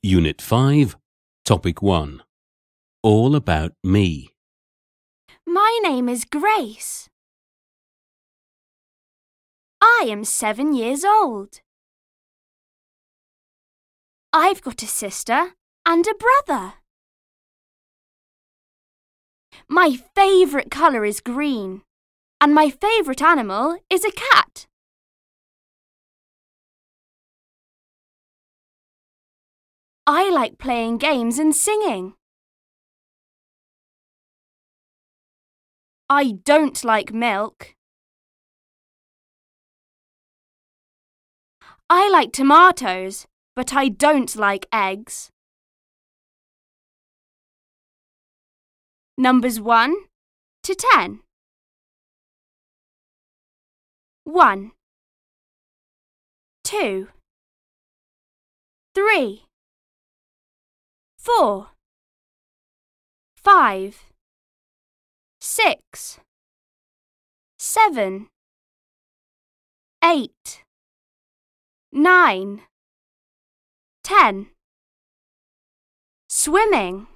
Unit 5, Topic 1. All about me. My name is Grace. I am 7 years old. I've got a sister and a brother. My favourite colour is green, and my favourite animal is a cat. I like playing games and singing. I don't like milk. I like tomatoes, but I don't like eggs. Numbers 1 to 10. 1, 2, 3, 4, 5, 6, 7, 8, 9, 10. Swimming,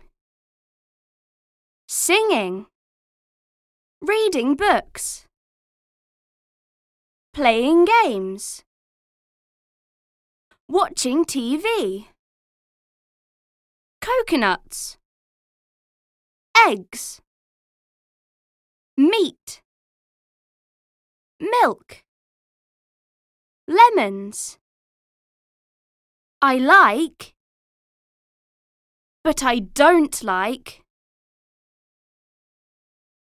singing, reading books, playing games, watching TV, coconuts, eggs, meat, milk, lemons. I like, but I don't like